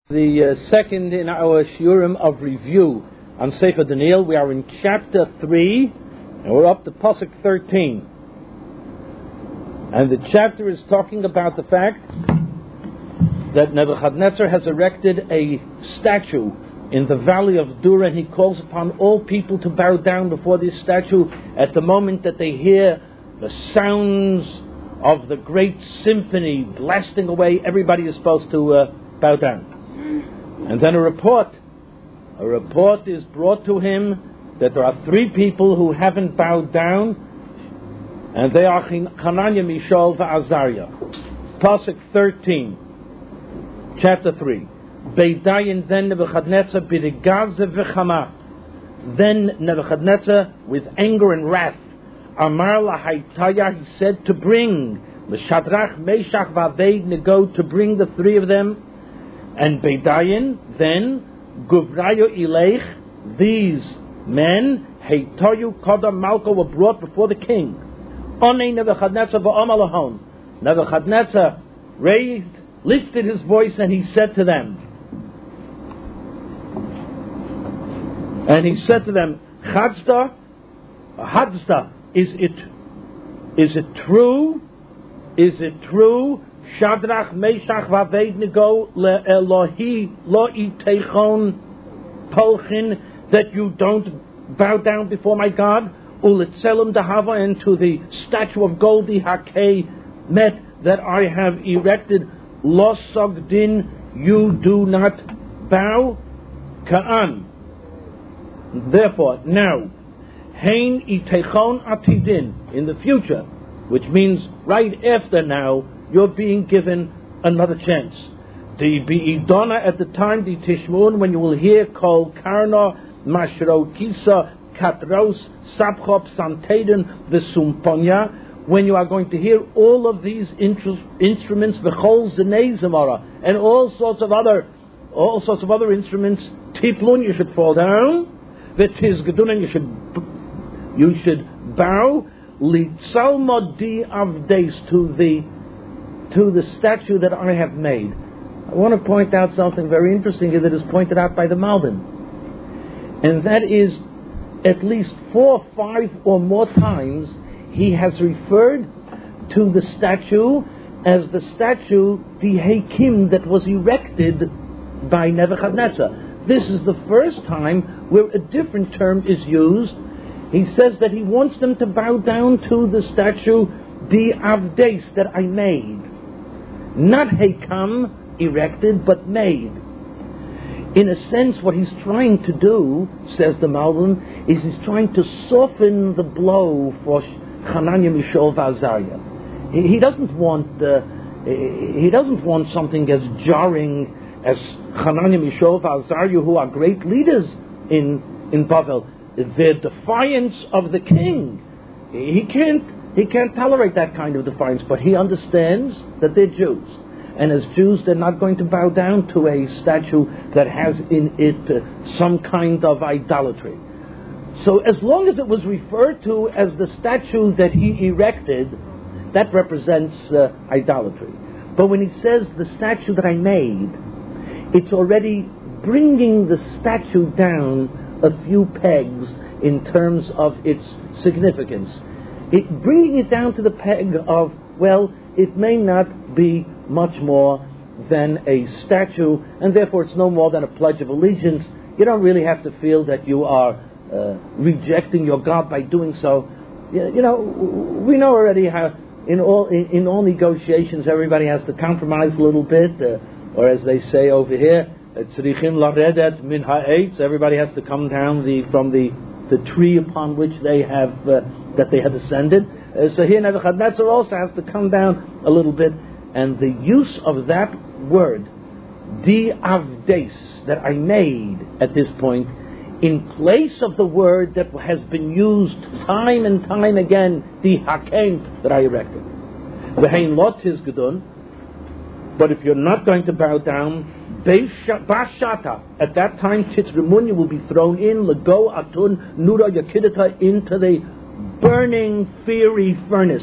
The second in our shiurim of review on Sefer Daniel. We are in chapter 3, and we're up to Pasuk 13. And the chapter is talking about the fact that Nebuchadnezzar has erected a statue in the valley of Dura, and he calls upon all people to bow down before this statue at the moment that they hear the sounds of the great symphony blasting away. Everybody is supposed to bow down. And then a report is brought to him that there are 3 people who haven't bowed down, and they are Hananiah, Mishael, and Azariah. Pasuk 13, chapter 3. Beidayin, then Nebuchadnezzar b'rigaze v'chama. Then Nebuchadnezzar, with anger and wrath, Amar lahaitaya, he said to bring the Shadrach, Meshach, v'Abednego, to bring the 3 of them. And Beidayin, then Guvrayo Ilech, these men, Heitoyu Kodam Malko, were brought before the king. Onei Nebuchadnezzar v'Omalahon. Nebuchadnezzar lifted his voice, and he said to them, Chadzda, is it true? Is it true? Shadrach, Meshach, v'Abednego, le'Elohi lo iteichon polchin, that you don't bow down before my God, u'letzelem dahava, and to the statue of gold, hakei met, that I have erected, lo sogdin, you do not bow, ka'an. Therefore, now, hein iteichon atidin, in the future, which means right after now, you're being given another chance. The Be'idona, at the time, the Tishmun, when you will hear Kol Karna, Mashro Kisa, Katros, Sabchop, Santeden, the Sumponya, when you are going to hear all of these instruments, the Chol Zenei Zemara, and all sorts of other instruments, Tiplun, you should fall down, V'tizgedun, you should bow, Litzalmodi Avdes, to the statue that I have made. I want to point out something very interesting here that is pointed out by the Malbim. And that is, at least 4, 5 or more times, he has referred to the statue as the statue, the Hakim, that was erected by Nebuchadnezzar. This is the first time where a different term is used. He says that he wants them to bow down to the statue, the Avdes, that I made. Not Hakam, erected, but made. In a sense, what he's trying to do, says the Malbim, is he's trying to soften the blow for Hananiah, Mishael, and Azariah. He doesn't want something as jarring as Hananiah, Mishael, and Azariah, who are great leaders in Bavel. Their defiance of the king. He can't tolerate that kind of defiance, but he understands that they're Jews. And as Jews, they're not going to bow down to a statue that has in it some kind of idolatry. So as long as it was referred to as the statue that he erected, that represents idolatry. But when he says the statue that I made, it's already bringing the statue down a few pegs in terms of its significance. Bringing it down to the peg of, well, it may not be much more than a statue, and therefore it's no more than a pledge of allegiance. You don't really have to feel that you are rejecting your God by doing so. You know, we know already how in all negotiations everybody has to compromise a little bit, or as they say over here, tzrichim laredet min ha'etz. Everybody has to come down from the tree upon which they have that they had ascended. So here Nebuchadnezzar also has to come down a little bit, and the use of that word, di avdes, that I made at this point, in place of the word that has been used time and time again, the hakem, that I erected. V'hein lot is gedun. But if you're not going to bow down, Bashata, at that time, Titzremunya will be thrown in, Lego Atun Nura Yakidata, into the burning, fiery furnace.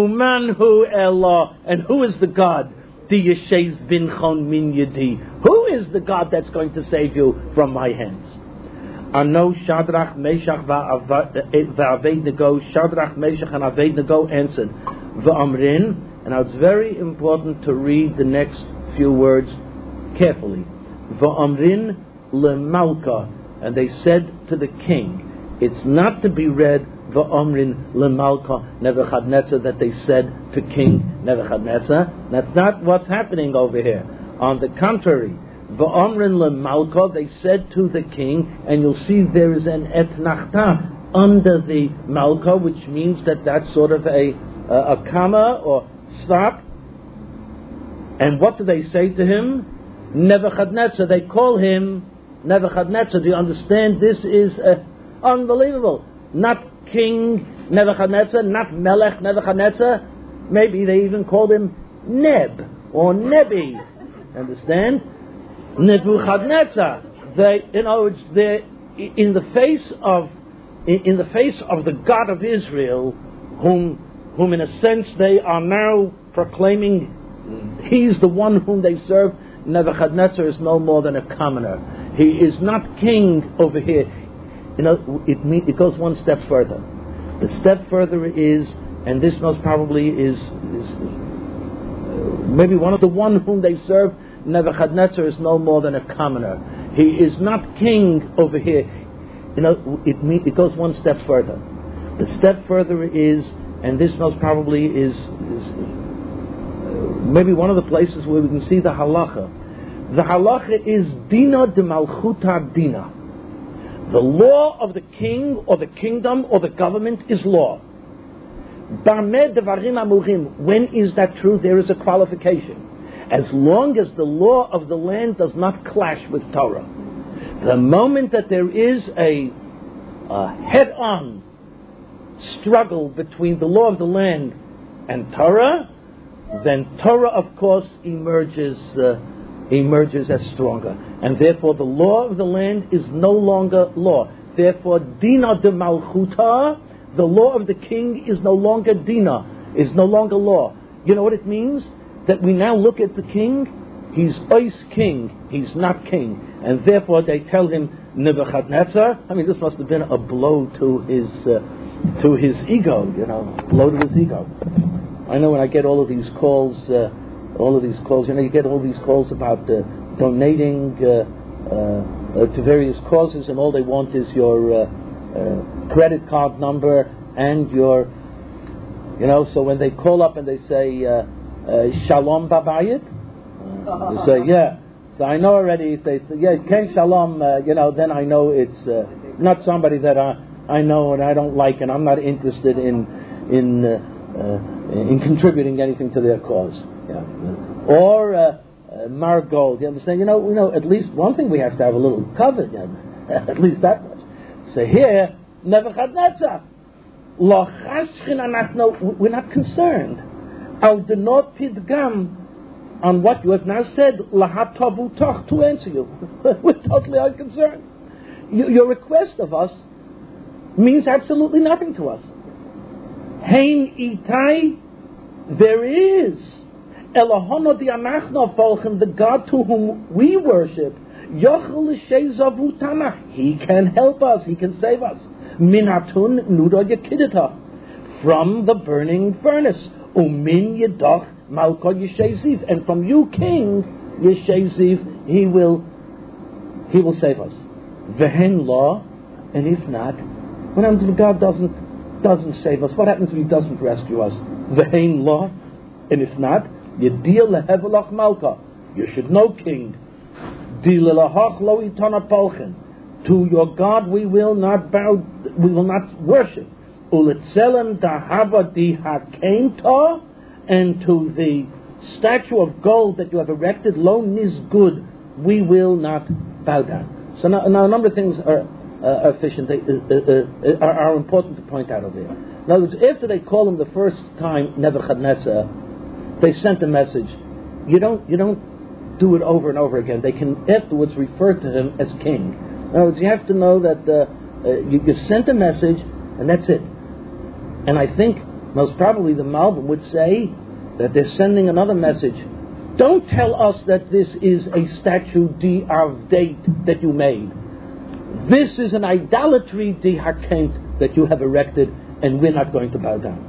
Umanhu Elah, and who is the God? Di Yeshez Binchon Min Yedi. Who is the God that's going to save you from my hands? Ano Shadrach, Meshach, Va'Abednego, Shadrach, Meshach, and Abednego answered, V'amrin, and now it's very important to read the next few words carefully. V'amrin lemalka, and they said to the king. It's not to be read V'amrin lemalka Nebuchadnezzar, that they said to King Nebuchadnezzar. That's not what's happening over here. On the contrary, V'amrin lemalka, they said to the king, and you'll see there is an etnachta under the malka, which means that that's sort of a comma or stop. And what do they say to him? Nebuchadnezzar. They call him Nebuchadnezzar. Do you understand? This is unbelievable. Not King Nebuchadnezzar, not Melech Nebuchadnezzar. Maybe they even called him Neb or Nebi. Understand? Nebuchadnezzar. They, in other words, they're in the face of the God of Israel, whom in a sense they are now proclaiming he's the one whom they serve. Nebuchadnezzar is no more than a commoner. He is not king over here. You know, it goes one step further. The step further is, and this most probably is maybe one of the one whom they serve. Nebuchadnezzar is no more than a commoner. He is not king over here. You know, it goes one step further. The step further is, and this most probably is maybe one of the places where we can see the halacha. The halacha is dina de malchuta dina. The law of the king or the kingdom or the government is law. When is that true? There is a qualification. As long as the law of the land does not clash with Torah. The moment that there is a head-on struggle between the law of the land and Torah, then Torah, of course, emerges as stronger. And therefore the law of the land is no longer law. Therefore, Dina de Malchuta, the law of the king, is no longer Dina, is no longer law. You know what it means? That we now look at the king, he's Ois king, he's not king. And therefore they tell him, Nebuchadnezzar, I mean, this must have been a blow to his ego, blow to his ego. I know when I get all of these calls, you get all these calls about donating to various causes, and all they want is your credit card number and your, so when they call up and they say, Shalom Babayit, they say, yeah. So I know already, if they say, yeah, Ken Shalom, then I know it's not somebody that I know and I don't like, and I'm not interested in contributing anything to their cause. Yeah. Or Margold, you understand? At least one thing we have to have a little covered, at least that much. So here, Nebuchadnezzar, we're not concerned. Al denot pidgam, on what you have now said, lahatavu toch, to answer you. We're totally unconcerned. Your request of us means absolutely nothing to us. Hein itai, there is Elohono dianachno volchen, the God to whom we worship. Yochel l'sheizavutana, he can help us, he can save us. Minatun nudo yekidita, from the burning furnace. Umin yedach malko yesheziv, and from you, King Yesheziv, he will save us. Vehen law, and if not, what happens if God doesn't save us? What happens if he doesn't rescue us? Vehen law, and if not, yedir lehevelach malka, you should know, King, dilelahach lo itana polchen, to your God we will not bow, we will not worship. Ulitzelem dahava dihakenta, and to the statue of gold that you have erected, lo nizgud, we will not bow down. So now a number of things are efficient, are important to point out over here. In other words, after they call him the first time Nebuchadnezzar, they sent a message. You don't do it over and over again. They can afterwards refer to him as king. In other words, you have to know that you sent a message, and that's it. And I think most probably the Malbim would say that they're sending another message Don't tell us that this is a statue of date that you made. This is an idolatry hakent that you have erected, and we're not going to bow down.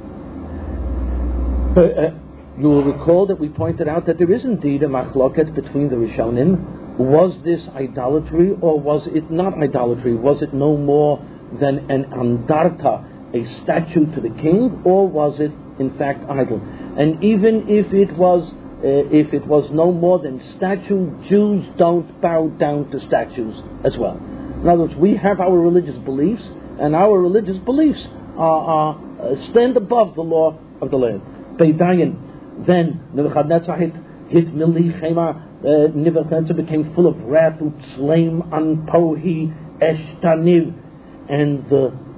You will recall that we pointed out that there is indeed a machloket between the Rishonim. Was this idolatry or was it not idolatry? Was it no more than an andarta, a statue to the king, or was it in fact idol? And even if it was no more than statue, Jews don't bow down to statues as well. In other words, we have our religious beliefs, and our religious beliefs stand above the law of the land. Beidayin, then Nebuchadnezzar hit Mili Chema. Nebuchadnezzar became full of wrath, utzleim an pohi eshtaniv, and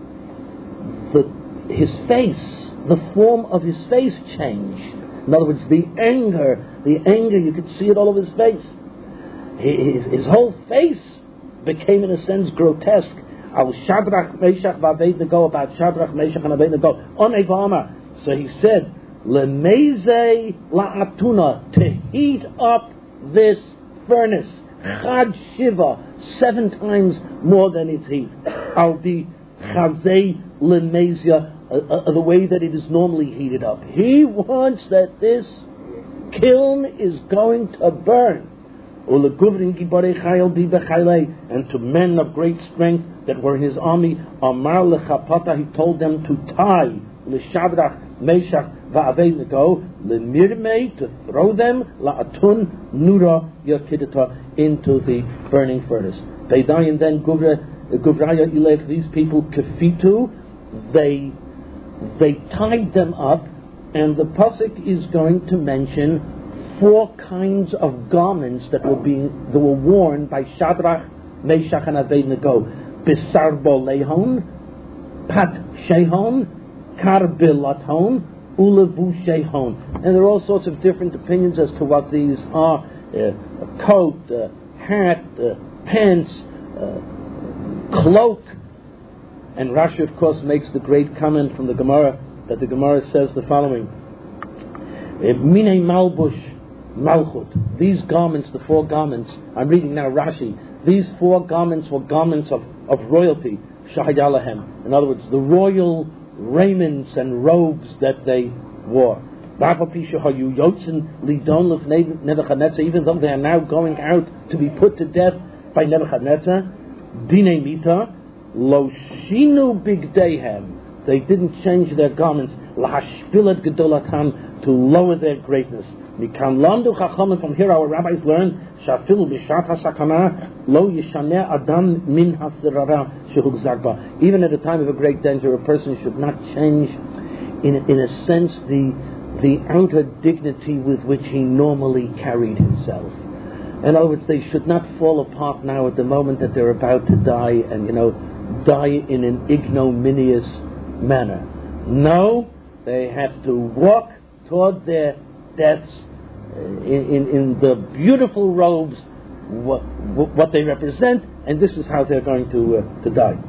his face, the form of his face changed. In other words, the anger, you could see it all over his face. His whole face became, in a sense, grotesque. Al Shadrach, Meshach, Abednego, about Shadrach, Meshach, and Abednego, on Evama. So he said, Lemeze la'atuna, to heat up this furnace, Chad Shiva, 7 times more than its heat. Al the Chazei Lemezia, the way that it is normally heated up. He wants that this kiln is going to burn. And to men of great strength that were in his army, Amar lechapata, he told them to tie l'shadrach, meshach, va'avednego, l'mirmei, to throw them, la'atun, nura, yakidata, into the burning furnace. Beidayin, then Guvraya Ilech, these people, kefitu, they tied them up, and the pasuk is going to mention 4 kinds of garments that were worn by Shadrach, Meshach, and Abednego. Bisar bolehon, pat shehon, karbilaton, ulevu shehon. And there are all sorts of different opinions as to what these are: a coat, hat, pants, cloak. And Rashi, of course, makes the great comment from the Gemara, that the Gemara says the following: Minei malbush malchut. These garments, the 4 garments, I'm reading now Rashi, these 4 garments were garments of royalty, shahayalahem. In other words, the royal raiments and robes that they wore. Even though they are now going out to be put to death by Nebuchadnezzar, Dine Mita, Lo Shinu Bigdehem, they didn't change their garments, Lahashpilat Gedolatan, to lower their greatness. Mikan Landu Chachamim, from here our rabbis learn, Shafilu Bishat HaSakana, Lo Yishaneh Adam Min Hasirara Shehug Zagba. Even at a time of a great danger, a person should not change, in a sense, the outer dignity with which he normally carried himself. In other words, they should not fall apart now at the moment that they're about to die, and die in an ignominious manner. No, they have to walk toward their deaths in the beautiful robes, what they represent, and this is how they're going to die.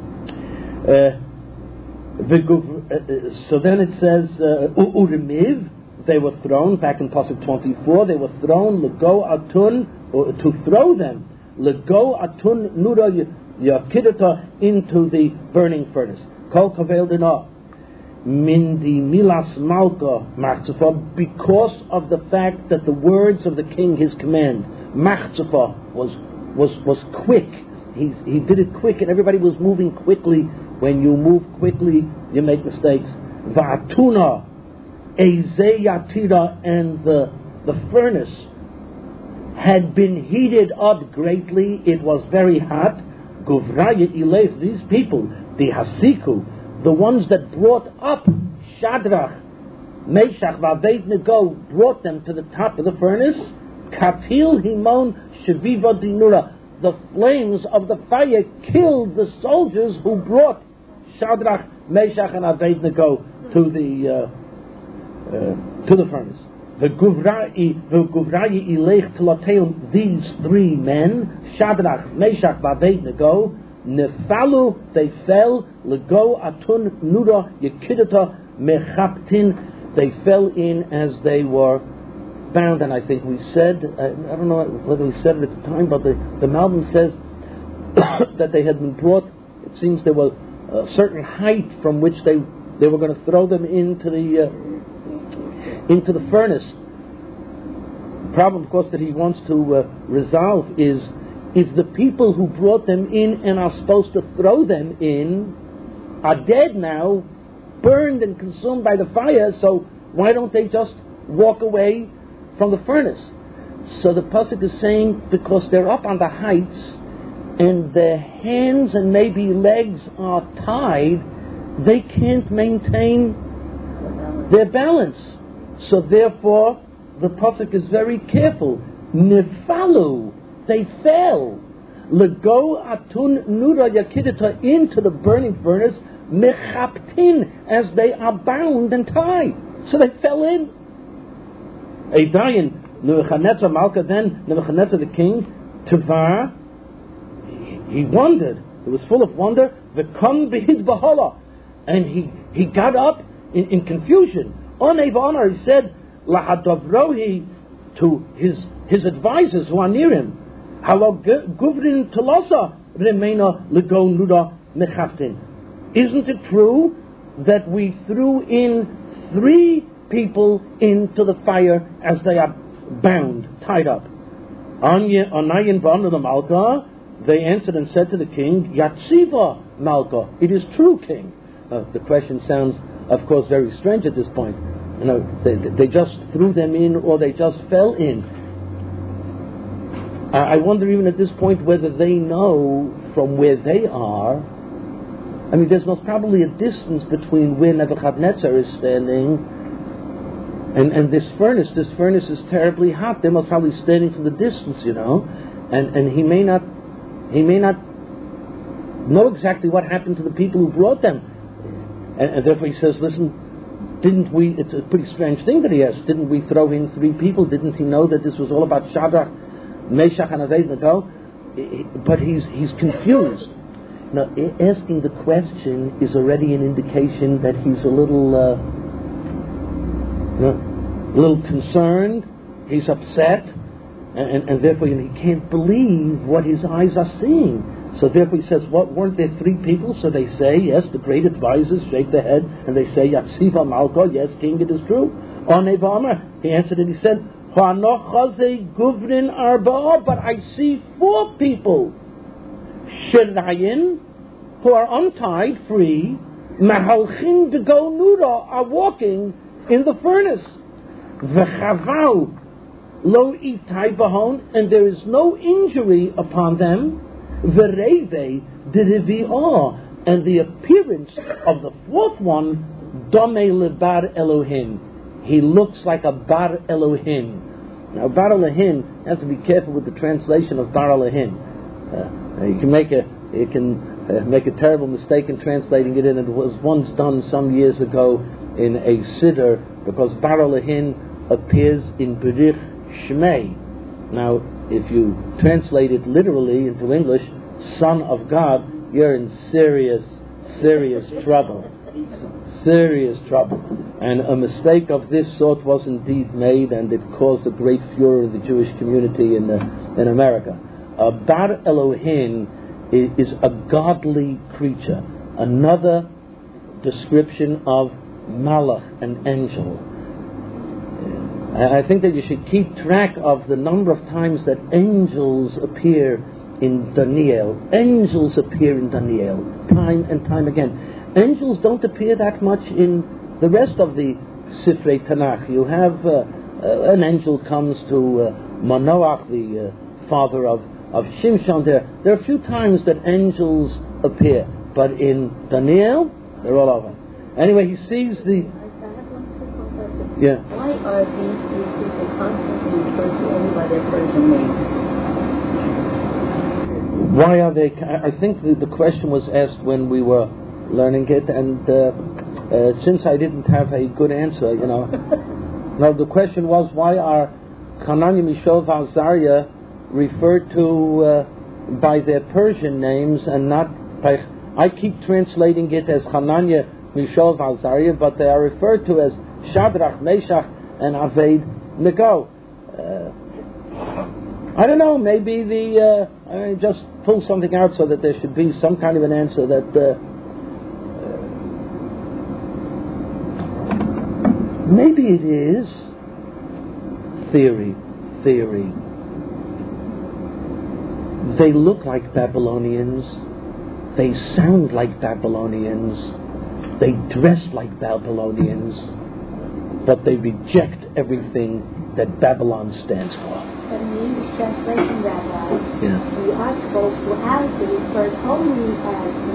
So then it says, Urimiv, they were thrown, back in Pasuk 24, they were thrown, Lego Atun, to throw them, Lego Atun Nura Yakidata, into the burning furnace. Kol Kavel Dinah. Mindi milas malka machzufa, because of the fact that the words of the king, his command, machzufa, was quick. He did it quick, and everybody was moving quickly. When you move quickly, you make mistakes. Va'atuna ezeyatira, and the furnace had been heated up greatly. It was very hot. Guvraya ilef, these people, the hasiku, the ones that brought up Shadrach, Meshach, Abednego, brought them to the top of the furnace. Katil himon sheviva dinura, the flames of the fire killed the soldiers who brought Shadrach, Meshach, and Abednego to the furnace. The Guvrayi ilech tlateum, these 3 men, Shadrach, Meshach, Abednego, Nefalu, they fell, Lego Atun Nura Yakidata Mechaptin, they fell in as they were bound. And I think we said, I don't know whether we said it at the time, but the Malbim says that they had been brought, it seems there was a certain height from which they were going to throw them into the furnace. The problem, of course, that he wants to resolve is if the people who brought them in and are supposed to throw them in are dead now, burned and consumed by the fire, so why don't they just walk away from the furnace? So the pasuk is saying because they're up on the heights and their hands and maybe legs are tied, they can't maintain their balance. So therefore, the pasuk is very careful. Nifalu, they fell. Lego atun nura yakidita, into the burning furnace, mechaptin, as they are bound and tied. So they fell in. Eidayin, Nebuchadnezzar Malka, then Nebuchadnezzar the king, Tava, he wondered. It was full of wonder. V'kon b'hid b'hola, and he got up in confusion. Onei v'onar, he said, lahadavrohi, to his advisors who are near him, halo guvrin tolosa remena lego nuda mechaftin. Isn't it true that we threw in 3 people into the fire as they are bound, tied up? Onayin v'onar the Malka, they answered and said to the king, Yatziva Malka, it is true, king. The question sounds, of course, very strange at this point. You know, they just threw them in, or they just fell in. I wonder even at this point whether they know from where they are. I mean, there's most probably a distance between where Nebuchadnezzar is standing and this furnace. This furnace is terribly hot. They're most probably standing from the distance, you know, and he may not know exactly what happened to the people who brought them. And therefore he says, listen, didn't we, it's a pretty strange thing that he asked, didn't we throw in 3 people? Didn't he know that this was all about Shadrach, Meshach, and Abednego? But he's confused. Now, asking the question is already an indication that he's a little concerned, he's upset, and therefore he can't believe what his eyes are seeing. So therefore he says, what, weren't there 3 people? So they say, yes, the great advisors shake their head and they say, Yatziva Malka, yes, king, it is true. Onei v'amar, he answered and he said, guvrin arba'a, but I see 4 people, Shirayin, who are untied, free, Mahalchin B'go Nura, are walking in the furnace. V'chavau lo itai bahon, and there is no injury upon them. V'reve d'revi'ah, and the appearance of the 4th one, Domei lebar Elohim, he looks like a bar Elohim. Now, bar Elohim, you have to be careful with the translation of bar Elohim. You can make a terrible mistake in translating it, and it was once done some years ago in a siddur, because bar Elohim appears in Berich Shmei. Now, if you translate it literally into English, Son of God, you're in serious trouble. Serious trouble. And a mistake of this sort was indeed made, and it caused a great furor in the Jewish community in America. Bar Elohim is a godly creature. Another description of Malach, an angel. I think that you should keep track of the number of times that angels appear in Daniel. Angels appear in Daniel time and time again. Angels don't appear that much in the rest of the Sifrei Tanakh. You have an angel comes to Manoach, the father of Shimshon. There are a few times that angels appear, but in Daniel, they're all over. Anyway, he sees the... Yeah. Why are these 3 people constantly referred to only by their Persian names? Why are they... I think the question was asked when we were learning it, and since I didn't have a good answer, you know. Now, the question was, why are Hananiah, Mishael, Azariah referred to by their Persian names and not by... I keep translating it as Hananiah, Mishael, Azariah, but they are referred to as Shadrach, Meshach, and Abednego. I don't know, maybe I just pull something out so that there should be some kind of an answer that maybe it is theory. They look like Babylonians, they sound like Babylonians, they dress like Babylonians, but they reject everything that Babylon stands for. But in the English translation, Rabbi, Yeah. the article reality refers only as the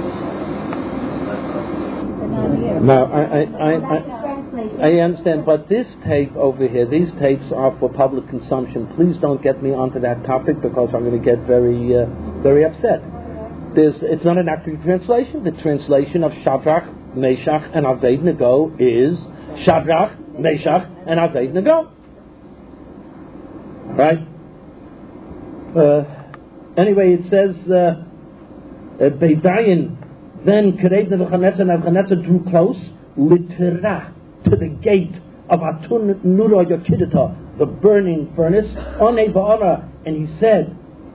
non-English. No, I I understand, but this tape over here, these tapes are for public consumption. Please don't get me onto that topic because I'm going to get very, very upset. It's not an accurate translation. The translation of Shadrach, Meshach, and Abednego is Shadrach, Meshach, and Abednego. Right? Anyway, it says, Beidayin, then Nebuchadnezzar drew close, literah, to the gate of Atun Nura Yokidata, the burning furnace, One Ba'ara, and he said,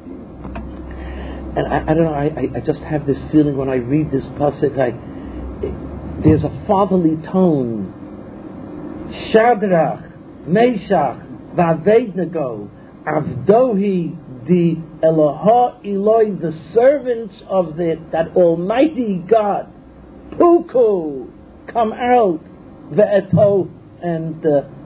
and I don't know, I just have this feeling when I read this pasuk, there's a fatherly tone. Shadrach, Meshach, V'Abednego, Avdohi the Eloha Eloi, the servants of that Almighty God, Puku, come out, Ve'eto, and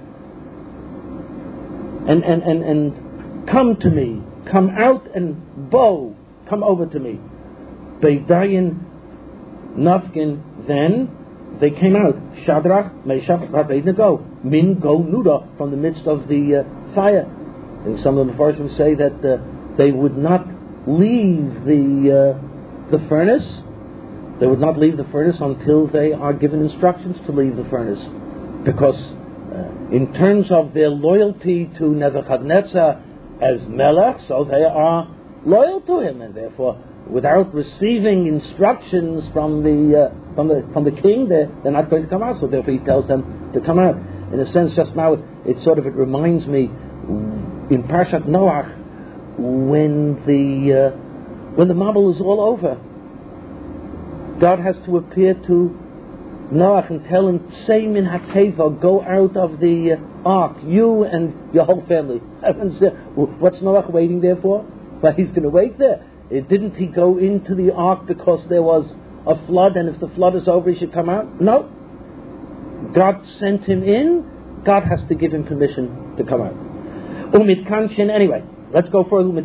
come to me, come out and bow, come over to me. Beidayin Nafkin, then they came out, Shadrach, Meshach, Abednego, Min Go Nuda, from the midst of the fire. And some of the Mepharshim say that they would not leave the furnace. They would not leave the furnace until they are given instructions to leave the furnace, because in terms of their loyalty to Nebuchadnezzar as Melech, so they are loyal to him, and therefore, without receiving instructions from the king, they're not going to come out. So therefore, he tells them to come out. In a sense, just now, it reminds me in Parshat Noach when the marble is all over. God has to appear to Noach and tell him, "Say min hakeva, go out of the ark, you and your whole family." What's Noach waiting there for? Well, he's going to wait there. Didn't he go into the ark because there was a flood, and if the flood is over, he should come out? No. God sent him in. God has to give him permission to come out. Anyway, let's go for and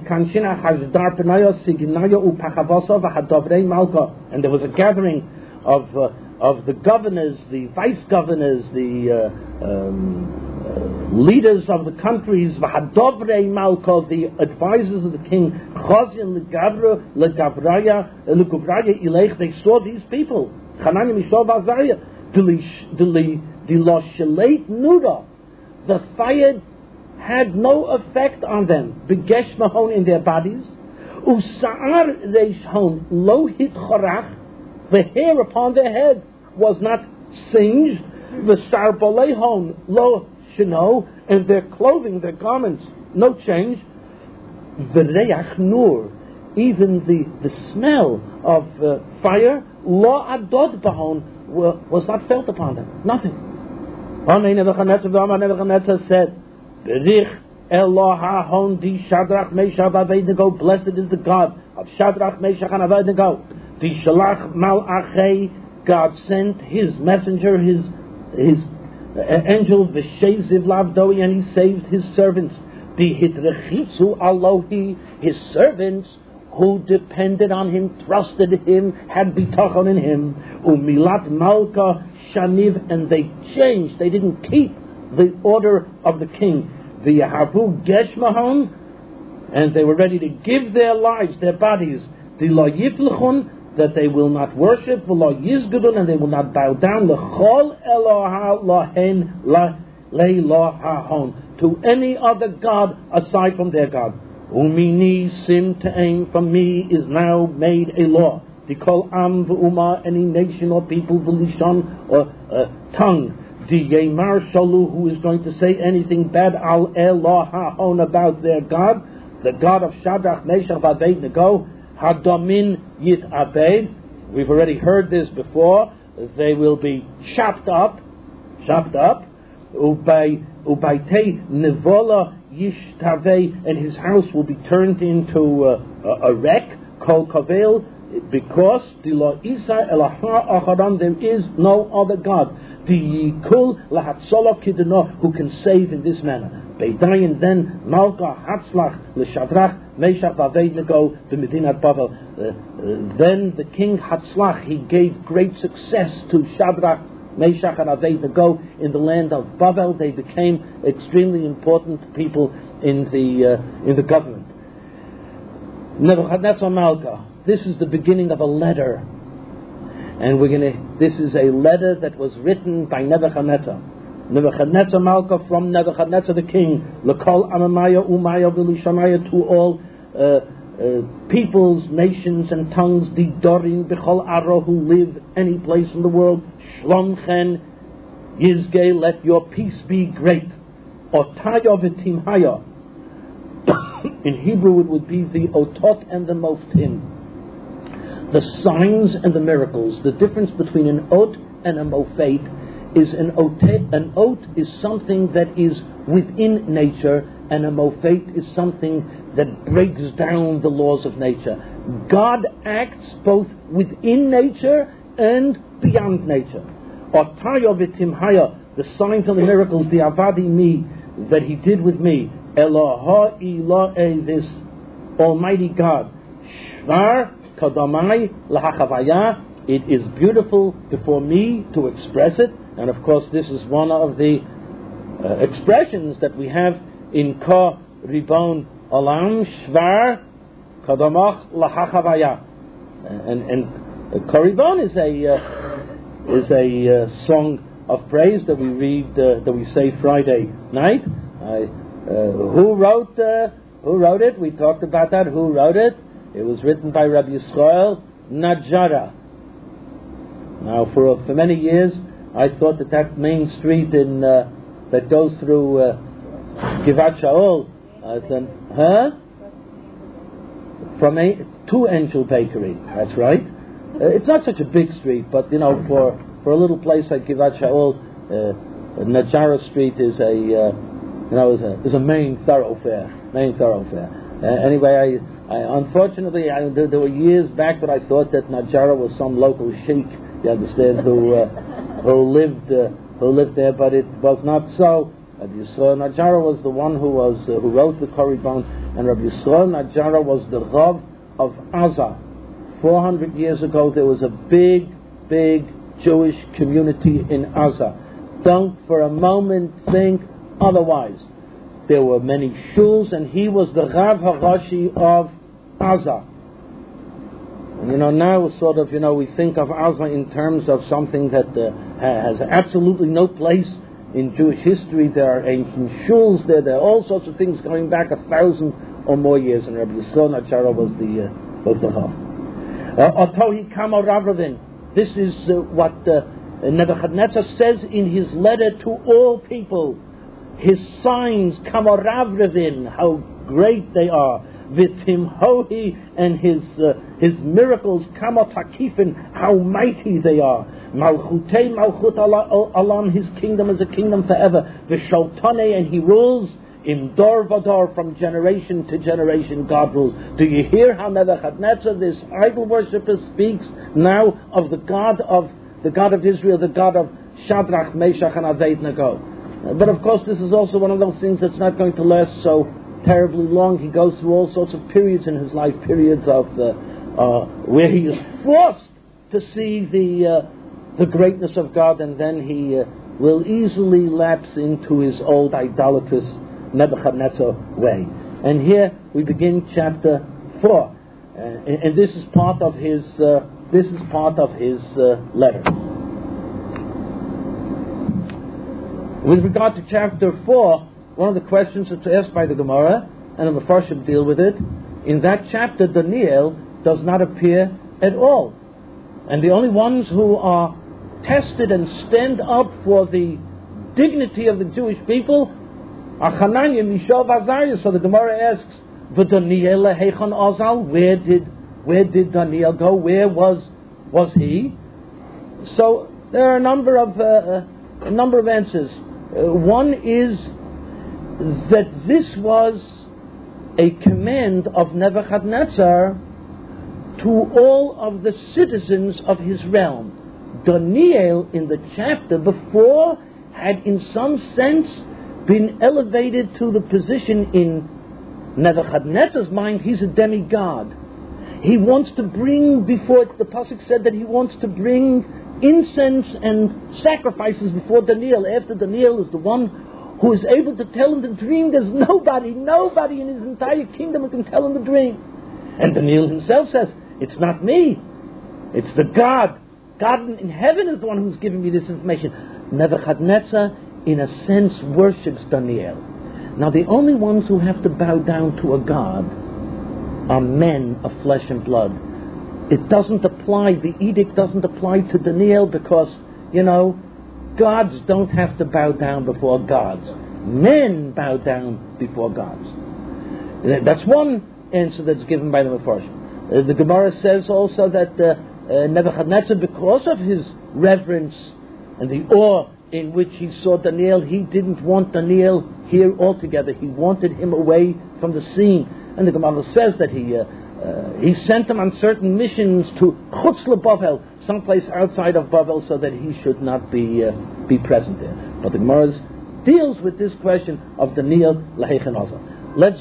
there was a gathering of the governors, the vice governors, the leaders of the countries, the advisors of the king. They saw these people. The fire had no effect on them. Begesh mahon, in their bodies. Usa'ar reishon lo hitchorach, the hair upon their head was not singed. V'sar bolehon lo shino, and their clothing, their garments, no change. V'reach nur, even the smell of fire, lo adod bahon, was not felt upon them. Nothing. Nebuchadnezzar said, Berich Eloha Hondi Shadrach, Meshach, Abednego. Blessed is the God of Shadrach, Meshach, and Abednego. The Shalach Malachei, God sent his messenger, his angel, V'sheziv Lavdoi, and he saved his servants. The Hitrechitzu Alohi, his servants who depended on him, trusted him, had bitachon in him. Umilat Malka Shaniv, and they changed. They didn't keep the order of the king. The Yahavu Geshmahon, and they were ready to give their lives, their bodies. The Lo Yiflechun, that they will not worship. The Lo Yizgudun, and they will not bow down. L'chol Eloha Lohen Le'Lohahon, to any other god aside from their God. Umini Sim Ta'im, from me is now made a law. The Kol Am V'Uma, any nation or people, V'Lishon, or tongue. the Yemar Shalu, who is going to say anything bad al Elohahon about their God, the God of Shadrach, Meshach, Abednego, Hadomin Yit Abed. We've already heard this before. They will be chopped up. Ubayte Nevola Yishtave, and his house will be turned into a wreck. Kol Kavel, because Dilo Isa Elahar Acharon, there is no other God. Diyikul Lahatzolok Kideno, who can save in this manner. Beidayin then Malka Hatzlach LeShadrach Meshach Abednego b'Medinat Bavel. Then the king Hatzlach, he gave great success to Shadrach, Meshach, and Abednego in the land of Bavel. They became extremely important people in the government. Nebuchadnezzar Malka. This is the beginning of a letter, and this is a letter that was written by Nebuchadnezzar Malka from Nebuchadnezzar the king, L'kol Amamaya Umaya V'Lishamaya, to all peoples, nations, and tongues, Didorim B'chol Aro, who live any place in the world, Shlomchen Yizgei, let your peace be great. Otaya V'Timhaya. In Hebrew it would be the Otot and the Moftim. The signs and the miracles. The difference between an Ot and a Mofet is an Ot is something that is within nature, and a Mofet is something that breaks down the laws of nature. God acts both within nature and beyond nature. Otaya V'Timhaya, the signs and the miracles, the Avadi Mi, that he did with me. Eloha Elohe, this Almighty God. Shvar Kadamai Lahachavaya, it is beautiful before me to express it. And of course this is one of the expressions that we have in Ka Ribon Olam, Shvar Kadamach Lahachavaya. And Ka Ribon is a song of praise that we read, that we say Friday night. Who wrote it? We talked about that. Who wrote it? It was written by Rabbi Yisrael Najara. Now, for many years, I thought that main street that goes through Givat Shaol, to Angel Bakery. That's right. It's not such a big street, but for a little place like Givat Shaol, Najara Street is a main thoroughfare. Anyway, I unfortunately, there were years back that I thought that Najara was some local sheikh, you understand, who lived there, but it was not so. Rabbi Yisrael Najara was the one who wrote the Koribon, and Rabbi Yisrael Najara was the Rav of Aza. 400 years ago, there was a big Jewish community in Aza. Don't for a moment think otherwise. There were many shuls, and he was the Rav Harashi of Aza. And now sort of, we think of Aza in terms of something that has absolutely no place in Jewish history. There are ancient shuls there. There are all sorts of things going back 1,000 or more years, and Rabbi Yisrael Najara was the Rav. Otohi Kama Ravravin. This is what Nebuchadnezzar says in his letter to all people. His signs, Kamaravravin, how great they are. Vitimhohi, and his miracles, Kamatakifin, how mighty they are. Malchutei Malchut Alam, his kingdom is a kingdom forever. Visholtane, and he rules in Dor Vador, from generation to generation. God rules. Do you hear how Nebuchadnezzar, this idol worshipper, speaks now of the God of Israel, the God of Shadrach, Meshach, and Abednego? But of course, this is also one of those things that's not going to last so terribly long. He goes through all sorts of periods in his life, periods of where he is forced to see the greatness of God, and then he will easily lapse into his old idolatrous Nebuchadnezzar way. And here we begin chapter 4, and this is part of his letter. With regard to chapter 4, one of the questions that's asked by the Gemara, and the Mefarshim deal with it, in that chapter Daniel does not appear at all. And the only ones who are tested and stand up for the dignity of the Jewish people. Achananya Mishav Azariah. So the Gemara asks, V'Daniel Heichon Ozal, where did Daniel go? Where was he? So there are a number of answers. One is that this was a command of Nebuchadnezzar to all of the citizens of his realm. Daniel, in the chapter before, had in some sense been elevated to the position in Nebuchadnezzar's mind. He's a demigod. He wants to bring before, the Pasuk said that he wants to bring incense and sacrifices before Daniel. After Daniel is the one who is able to tell him the dream. There's nobody in his entire kingdom who can tell him the dream. And Daniel himself says, it's not me, it's the God. God in heaven is the one who's giving me this information. Nebuchadnezzar, in a sense, worships Daniel. Now, the only ones who have to bow down to a God are men of flesh and blood. It doesn't apply, the edict doesn't apply to Daniel because, gods don't have to bow down before gods. Men bow down before gods. That's one answer that's given by the Mefarshim. The Gemara says also that Nebuchadnezzar, because of his reverence and the awe in which he saw Daniel, he didn't want Daniel here altogether. He wanted him away from the scene. And the Gemara says that he sent him on certain missions to Chutz LeBavel, someplace outside of Bavel, so that he should not be present there. But the Gemara deals with this question of Daniel Laheichen Ozal. Let's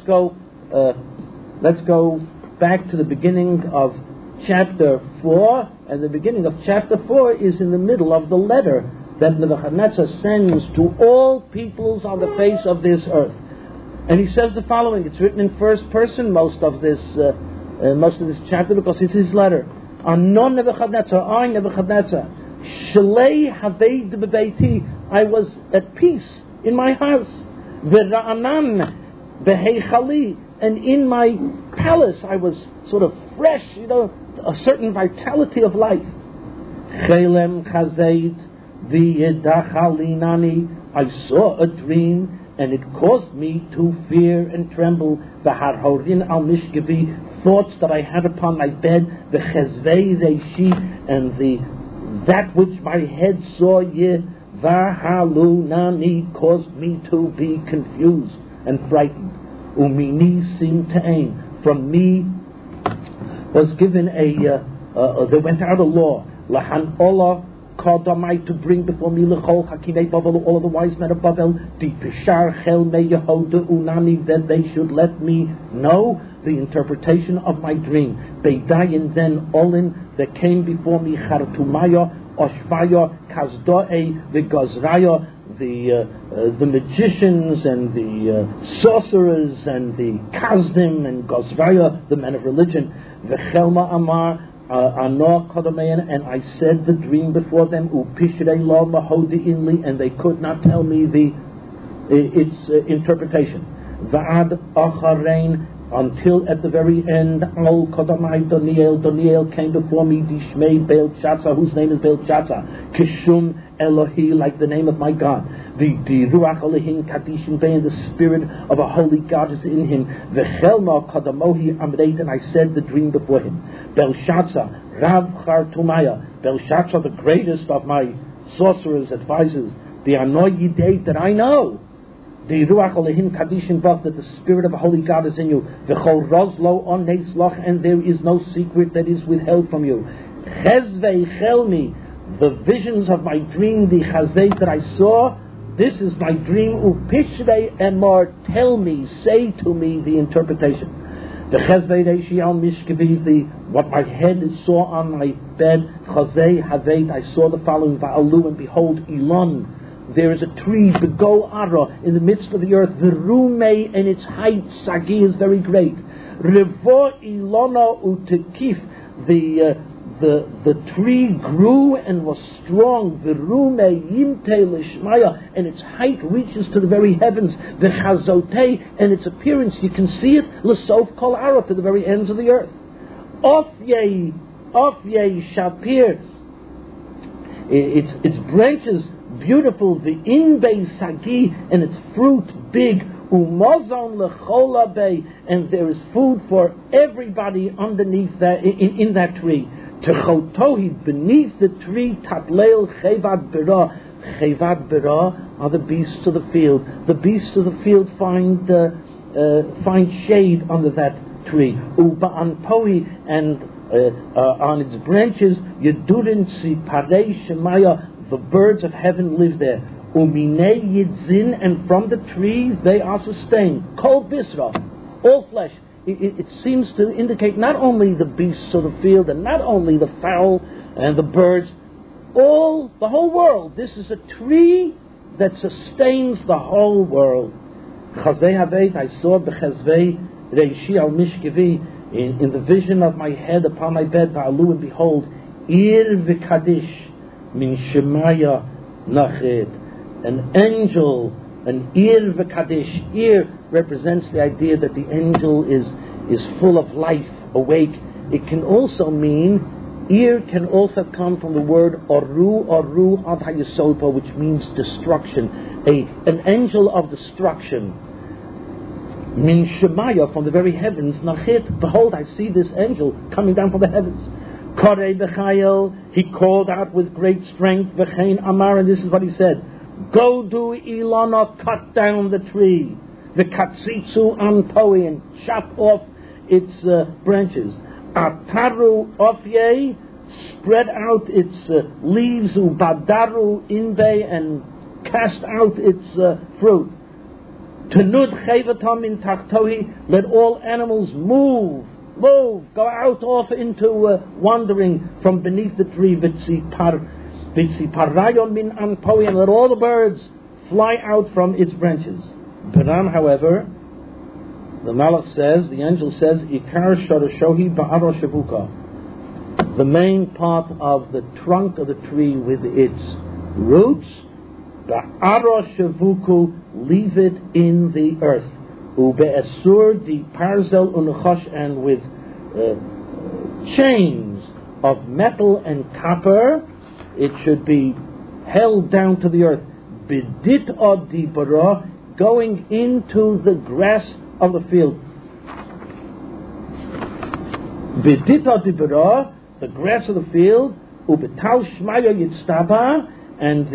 go back to the beginning of chapter 4, and the beginning of chapter 4 is in the middle of the letter that Nebuchadnezzar sends to all peoples on the face of this earth. And he says the following. It's written in first person, most of this chapter, because it's his letter. Anon Nebuchadnezzar, I Nebuchadnezzar, Shalei Haveid Bebeiti, I was at peace in my house. V'ra'anan Beheichali, and in my palace I was sort of fresh, a certain vitality of life. Chelem Chazeit V'yedachalinani, I saw a dream, and it caused me to fear and tremble. V'harhorin al mishkevi, thoughts that I had upon my bed. V'chezvei reishi, and that which my head saw, v'halunani, caused me to be confused and frightened. Umini sim ta'ain, from me was given there went out a law. Lahan olah Kadamai, to bring before me Lechol Hakimei Bavel, all of the wise men of Bavel, Dipishar Chel Me Yehoda Unani, that they should let me know the interpretation of my dream. Beidayin, then Olin, that came before me, Chartumaya, Oshvaya, Kazdoe, the Gazraya, the magicians and the sorcerers and the Kazdim and Gazraya, the men of religion. V'chelma Amar, and I said the dream before them, and they could not tell me its interpretation. Va'ad acharein, until at the very end, al kodamai Daniel came before me, Dishmei Beelchatza, whose name is Beelchatza, Kishum Elohi, like the name of my God. The Ruach Elohim Kadishim Bein, the spirit of a holy God is in him. V'chelma Kadamohi Amreit, and I said the dream before him. Belshazzar, Rav Chartumaya, Belshazzar, the greatest of my sorcerers, advisors, the Anoyidei, that I know. The Ruach Elohim Kadishim Bach, that the spirit of a holy God is in you. V'chol Rozlo on Neitzloch, and there is no secret that is withheld from you. Chezvei Chelmi, the visions of my dream, the Chazei that I saw, this is my dream. Upishrei Emor, tell me, say to me the interpretation. The Chezvei Reishi al Mishkevi, what my head saw on my bed. Chazei Haveit, I saw the following. Va'alu, and behold, Elon, there is a tree, Bego Ara, in the midst of the earth. Virume, and its height, Sagi, is very great. Revo Ilona Utekif, the tree grew and was strong. Virume Yimte Lishmaya, and its height reaches to the very heavens. The Chazote, and its appearance, you can see it, L'sof Kol Ara, to the very ends of the earth. Ofye Shapir, its branches beautiful, the inbei sagi, and its fruit big, umozon lechola bay, and there is food for everybody underneath that, in that tree. Techotohi, beneath the tree, tatleil chevad bera. Chevad bera are the beasts of the field. The beasts of the field find shade under that tree. Uba anpohi, and on its branches, Yedurin Sipare Shemaya, the birds of heaven live there. Umine Yidzin, and from the trees they are sustained. Kol Bisra, all flesh. It seems to indicate not only the beasts of the field and not only the fowl and the birds, the whole world. This is a tree that sustains the whole world. Chazei Haveit, I saw Bechazvei Reishi al Mishkevi, in the vision of my head upon my bed, Va'alu, and behold, Ir v'kadish min Shemaya nached, an angel, an Ir v'kadish. Ir represents the idea that the angel is full of life, awake. It can also mean, Ir can also come from the word Oru ad hayasopo, which means destruction, an angel of destruction. Min Shemaya, from the very heavens, Nachit, behold, I see this angel coming down from the heavens. Korei b'chayel, he called out with great strength, v'chein amar, and this is what he said, go do Ilana, cut down the tree, v'katzitzu anpoi, and chop off its branches. Ataru ofye, spread out its leaves, ubadaru inbe, and cast out its fruit. Tenud chevatam in tachtohi, let all animals move, go out off into wandering from beneath the tree. Vitziparayon min anpoi, and let all the birds fly out from its branches. Paran, however, the Malach says, the angel says, Ikar shorashohi ba'aro shavuka, the main part of the trunk of the tree with its roots, ba'aro shavuku, leave it in the earth. Ube'esur di parzel unechosh, and with chains of metal and copper, it should be held down to the earth. Bidit od di bara, going into the grass of the field. Bidit od di bara, the grass of the field. Ubetal shmaya yitztaba, and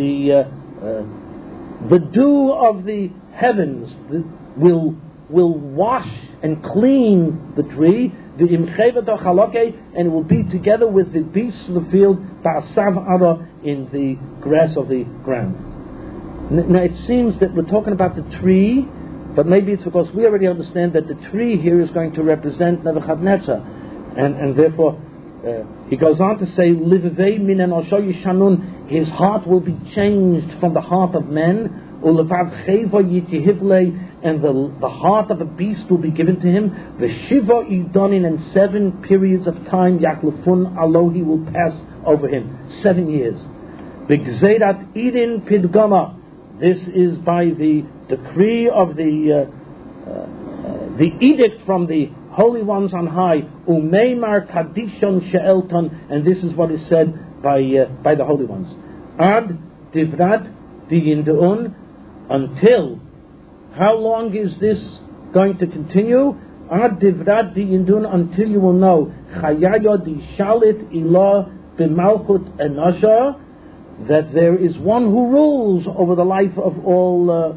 the dew of the heavens will wash and clean the tree, and it will be together with the beasts of the field, in the grass of the ground. Now it seems that we're talking about the tree, but maybe it's because we already understand that the tree here is going to represent Nebuchadnezzar, and therefore he goes on to say, his heart will be changed from the heart of men, and the heart of a beast will be given to him. The Shiva Idonin, and 7 periods of time, Yaklufun Alohi, will pass over him. 7 years. The Gzeirat Idin Pidgama, this is by the decree of the edict from the holy ones on high, Umeimar Kadishon She'elton, and this is what is said by the holy ones. Ad Divrat Diyinduun, until, how long is this going to continue? Ad Divrat Diyindun, until you will know, Chayayo Di Shalit Ilah B'Malchut Enosha, that there is one who rules over the life of all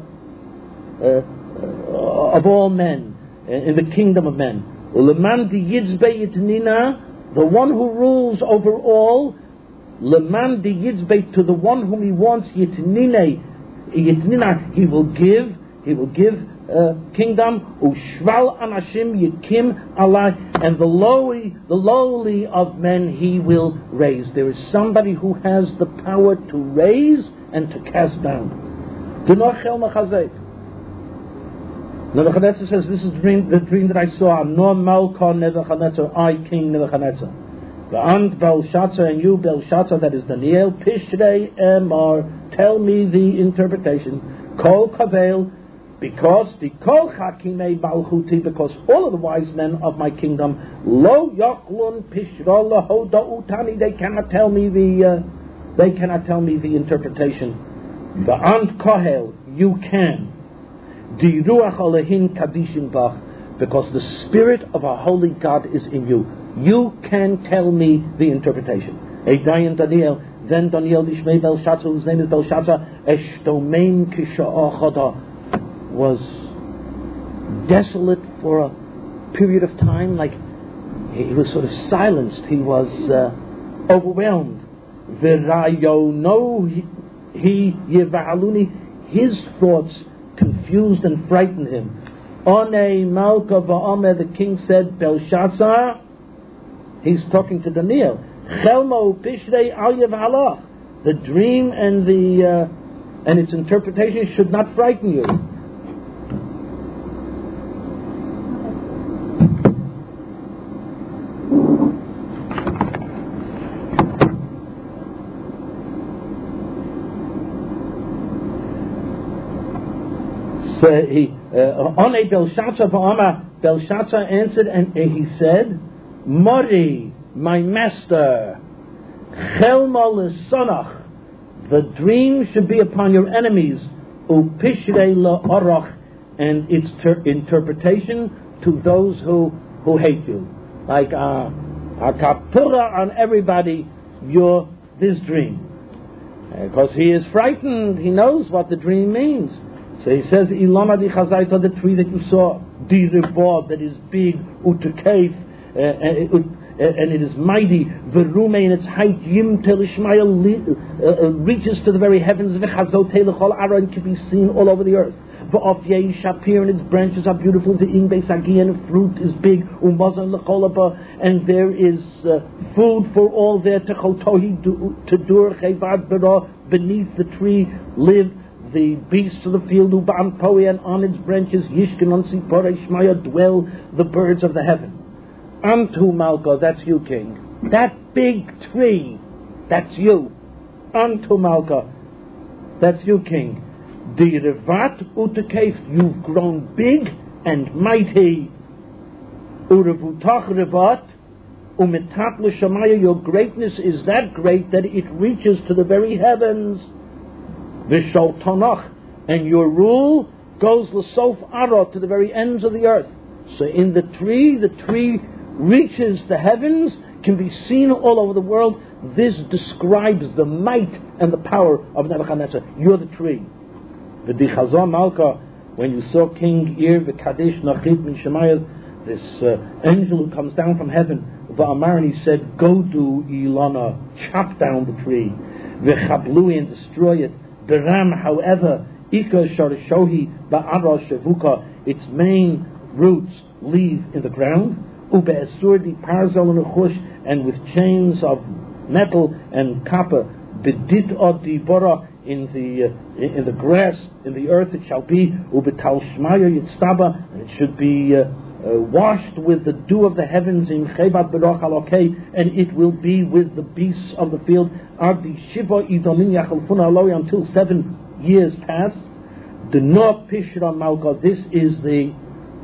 men, in the kingdom of men. Uleman Di Yitzbe Yitnina, the one who rules over all, Leman Di Yitzbe, to the one whom he wants, Yitnina, he will give kingdom, Ushval Anashim Yikim Allah, and the lowly of men he will raise. There is somebody who has the power to raise and to cast down. Nebuchadnezzar says, this is the dream that I saw. No Malka Nebuchadnezzar, I King Nebuchadnezzar. The Ant Belshazzar, and you Belshazzar, that is Daniel, Pishrei Emar, tell me the interpretation. Kol Kavel, because the Kol Chakimei Malchuti, because all of the wise men of my kingdom, Lo Yoklun Pishrola Hoda Utani, they cannot tell me the interpretation. The Ant Kohel, you can. Di Ruach Elohim Kadishim Bach, because the Spirit of a holy God is in you. You can tell me the interpretation. Eidayin Daniel, then Daniel Dishmei Belshazzar, whose name is Belshazzar, Eshtomein Kisha'achada, was desolate for a period of time, like he was sort of silenced, he was overwhelmed. V'rayono he Yevaluni, his thoughts confused and frightened him. Onei Malka va'omer, the king said, Belshazzar, he's talking to Daniel, Chelmo Pishrei al Yevalach, the dream and its interpretation should not frighten you. Belshazzar answered and he said, Mori, my master, Chelma l'sonach, the dream should be upon your enemies, upishrei la'orach, and its interpretation to those who hate you. Like a kapura on everybody, this dream. Because he is frightened, he knows what the dream means. So he says, Ilana di chazaita, the tree that you saw, di ribod, that is big, utekef, and it is mighty, verume, in its height, yim telishmaya, reaches to the very heavens, v'chazotei l'chol ara, and can be seen all over the earth. V'ofyei shapir, and its branches are beautiful, the in beisagi, and the fruit is big, umazan l'cholaba, and there is food for all there, techotohi tedur chevad bera, beneath the tree live the beasts of the field, ubam poe, and on its branches, yishkin on sipore shmaya, dwell the birds of the heaven. Antu Malka, that's you, king. That big tree, that's you. Antu Malka, that's you, king. Di revat utekef, you've grown big and mighty. Urevutach revat, umetat l'shamaya, your greatness is that great that it reaches to the very heavens. V'sholtanach, and your rule goes l'sof ara, to the very ends of the earth. So in the tree reaches the heavens, can be seen all over the world. This describes the might and the power of Nebuchadnezzar. You're the tree. V'dichazah Malka, when you saw King Ir v'kadesh nachit min shemayel, this angel who comes down from heaven, v'amar, and he said, go to Ilana, chop down the tree, v'chablui, and destroy it. Beram, however, Ika Sharishohi Ba'ara Shavuka, its main roots leave in the ground, Ube'esur di Parzal Nechush, and with chains of metal and copper, Bedit od di Bora, in the grass, in the earth it shall be, Ubetal Shmaya Yitztaba, and it should be washed with the dew of the heavens in Chebat Beroch Alokei, and it will be with the beasts of the field, Ardi Shiva Idomin Yachalfuna Aloi, until 7 years pass. The no Pishra Malka, this is the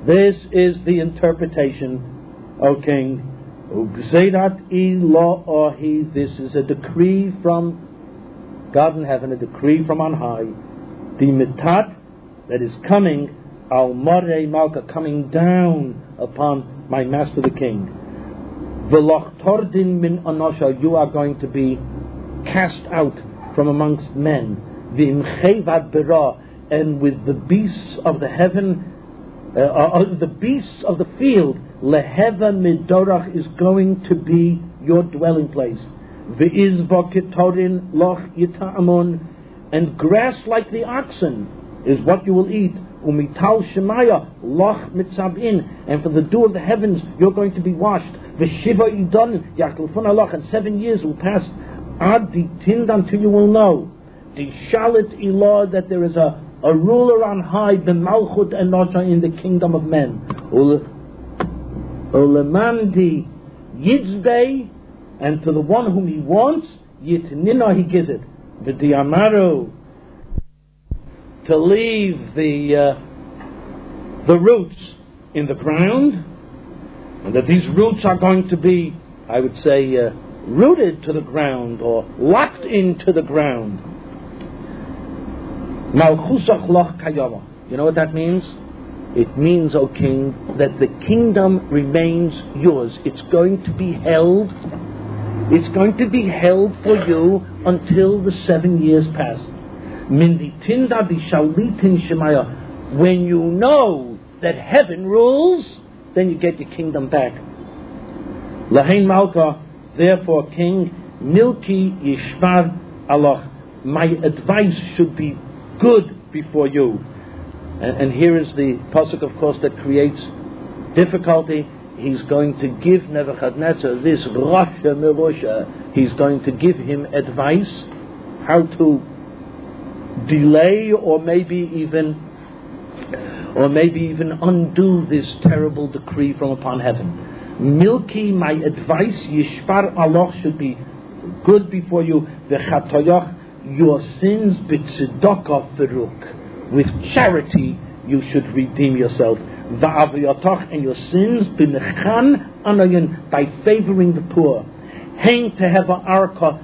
interpretation, O king. Ugzeidat Ilahi, this is a decree from God in heaven, a decree from on high. The mitat that is coming, Al Marei Malka, coming down upon my master the king. V'loch tordin min anosha, you are going to be cast out from amongst men. V'im chevad bera, and with the beasts of the heaven, the beasts of the field, leheva midorach, is going to be your dwelling place. V'izva ketorin loch yita'amun, and grass like the oxen is what you will eat. Umital shemaya loch mitzabin, and for the dew of the heavens you're going to be washed. V'shiva idon yaklfun aloch, and 7 years will pass. Ad di tind, until you will know the shalit ilah, that there is a ruler on high, the malchut and nosha, in the kingdom of men. Uleman di yitzbei, and to the one whom he wants, yitnina, he gives it. V'diamaru, to leave the roots in the ground, and that these roots are going to be, I would say, rooted to the ground or locked into the ground. Malchusach loch kayama. You know what that means? It means, O king, that the kingdom remains yours. It's going to be held. It's going to be held for you until the 7 years pass. Minditinda bishalitin shemaya. When you know that heaven rules, then you get your kingdom back. Lahain Malka, therefore, king, milki yishmar Allah. My advice should be good before you. And here is the pasuk, of course, that creates difficulty. He's going to give Nebuchadnezzar this Rasha Merusha. He's going to give him advice how to delay or maybe even undo this terrible decree from upon heaven. Milki, my advice, Yishpar Allah, should be good before you. V'chatoyach, your sins b'tzedakah veruk. With charity you should redeem yourself. Va'aviyatach, and your sins b'nechan anayin, by favoring the poor. Hein teheva arka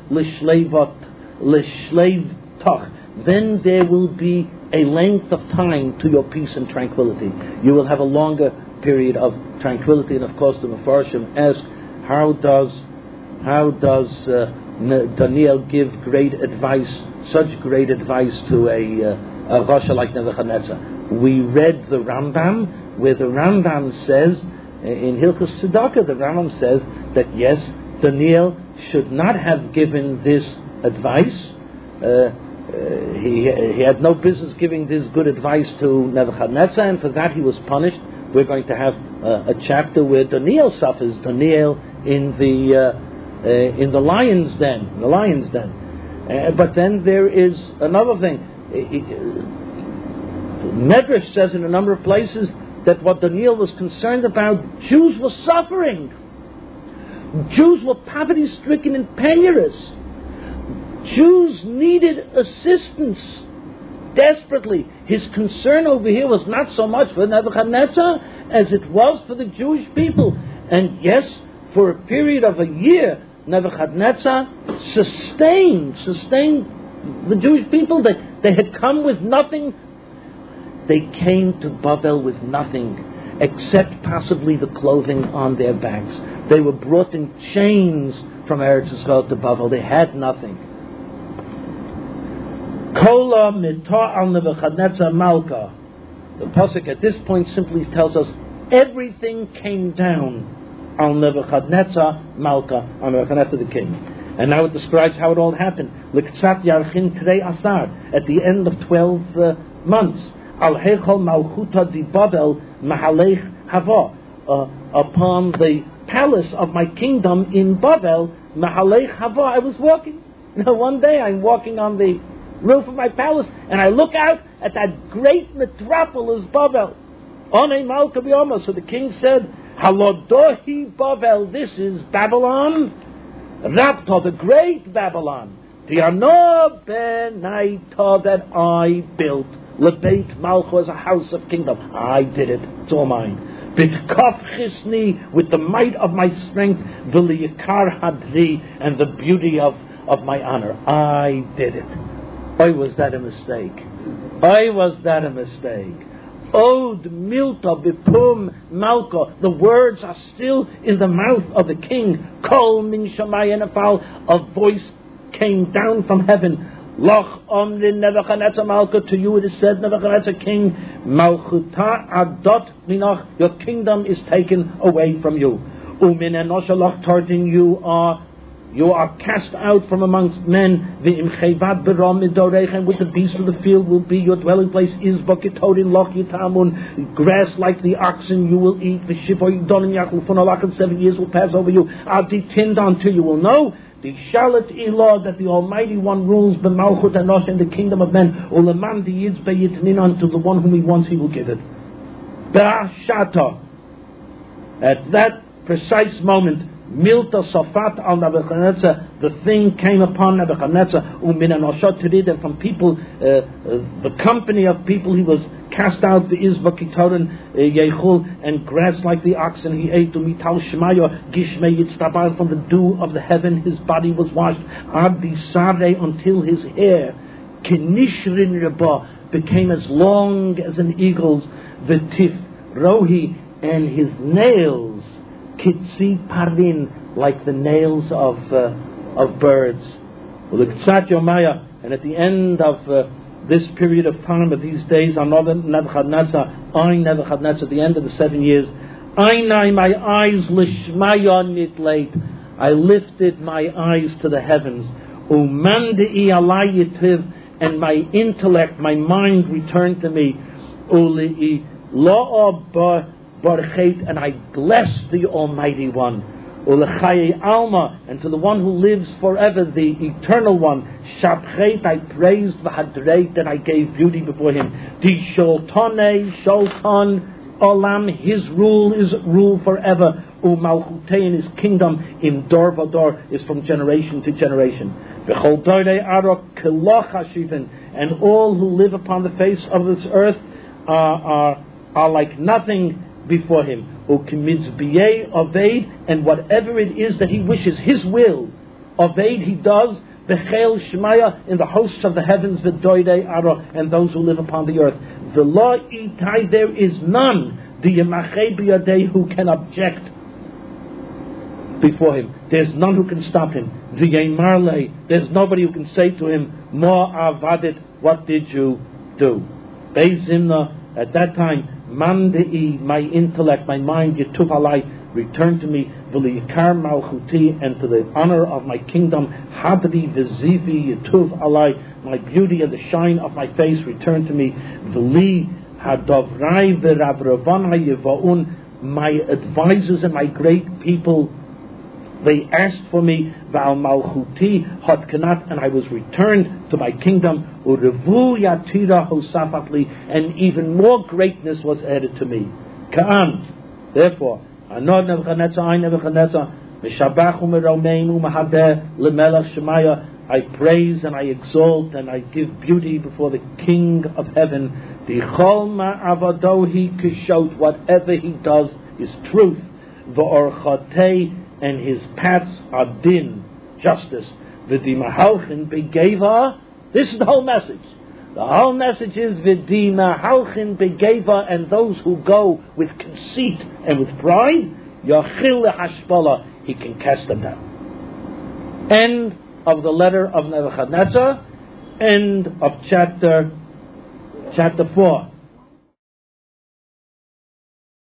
l'shleivtach. Then there will be a length of time to your peace and tranquility. You will have a longer period of tranquility. And of course the Mefarshim ask, how does Daniel give great advice, such great advice to a Rasha like Nebuchadnezzar? We read the Rambam, where the Rambam says, in Hilchos Tzedakah, the Rambam says that yes, Daniel should not have given this advice. He had no business giving this good advice to Nebuchadnezzar, and for that he was punished. We're going to have a chapter where Daniel suffers. Daniel in the lion's den. But then there is another thing. Medrash says in a number of places that what Daniel was concerned about, Jews were suffering. Jews were poverty-stricken and penniless. Jews needed assistance desperately. His concern over here was not so much for Nebuchadnezzar as it was for the Jewish people. And yes, for a period of a year, Nebuchadnezzar sustained the Jewish people. They had come with nothing. They came to Babel with nothing except possibly the clothing on their backs. They were brought in chains from Eretz Yisrael to Babel. They had nothing. Kola mitah al Nebuchadnezzar Malka. The pasuk at this point simply tells us everything came down on Nebuchadnezzar Malka, on Nebuchadnezzar the king. And now it describes how it all happened. L'ktsat yarchin trei asar, at the end of 12 months. Al heichal malchuta di Babel mahalech hava, upon the palace of my kingdom in Babel, mahalech hava. I was walking. One day I'm walking on the roof of my palace, and I look out at that great metropolis Babel. Onei malka b'yoma. So the king said, Halodohi Babel, this is Babylon. Rapta, the great Babylon. Tiano benaita, that I built. Lebeit Malcho, as a house of kingdom. I did it. It's all mine. Bitkaf chisni, with the might of my strength. V'liyikar hadri, and the beauty of my honor. I did it. Why was that a mistake? Od milta bipum malka. The words are still in the mouth of the king. Kol min shamayim nafal. A voice came down from heaven. Loch omrin Nebuchadnezzar malka. To you it is said, Nebuchadnezzar king, malchuta adot minach. Your kingdom is taken away from you. Umin enoshalach tardin, you are cast out from amongst men. And with the beasts of the field will be your dwelling place. Grass like the oxen you will eat. 7 years will pass over you. Until you will know the shalit ilah, that the Almighty One rules b'malchut anosh in the kingdom of men. Unto the one whom He wants, He will give it. At that precise moment, Milta Safat al Nebuchadnezzar, the thing came upon Nebuchadnezzar, and from people, the company of people, he was cast out, the Izbakitoran Yechul, and grass like the oxen he ate, Umital Shemayo, Gishme Yitztabar, from the dew of the heaven, his body was washed, Ad Bisare, until his hair, Kinishrin Rabah, became as long as an eagle's. V'tif rohi, and his nails, kitzi parin, like the nails of birds. U'lektzat yomaya, and at the end of this period of time, of these days, on Nebuchadnezzar, at the end of the 7 years, my eyes lishmaya nitleit, I lifted my eyes to the heavens. Umandei alai yitiv, and my intellect, my mind returned to me. Ulei lo'o barchet, and I blessed the Almighty One. Ulechaye alma, and to the one who lives forever, the Eternal One. Shabchet, I praised v'hadreit, and I gave beauty before him. Di sholtane sholton olam, his rule is rule forever. Umalchutei, and his kingdom in dor vador is from generation to generation. V'chol dorei arok keloch hashivin, and all who live upon the face of this earth are like nothing before him. Ukimitzbiyei oved, and whatever it is that he wishes, his will, oved he does. Bechel shmaya, in the hosts of the heavens, v'doidei aro, and those who live upon the earth. V'lo itai, there is none, d'yemachei biyadei, who can object before him. There's none who can stop him. V'yemarlei, there's nobody who can say to him, Mo avadit, what did you do? Beizimna, at that time, Mandei, my intellect, my mind, Yetuf alai, returned to me, V'liyikar malchuti, and to the honor of my kingdom, Hadri v'zivi Yetuf alai, my beauty and the shine of my face returned to me, V'li hadovrai v'ravravana yevaun, my advisors and my great people, they asked for me, Val malchuti hotkanat, and I was returned to my kingdom. Urevu yatira hosafatli, and even more greatness was added to me. Ka'an, therefore, Anod Nebuchadnezzar, I Nebuchadnezzar, Mishabach u'meromein u'mahadeh lemelech shemaya, I praise and I exalt and I give beauty before the King of heaven. Dichol ma'avadohi kishot, whatever he does is truth. V'orchatei, and his paths are din, justice. V'dimahalchin begeva. This is the whole message. The whole message is v'dimahalchin begeva, and those who go with conceit and with pride, yachil lehashpala, he can cast them down. End of the letter of Nebuchadnezzar. End of chapter 4.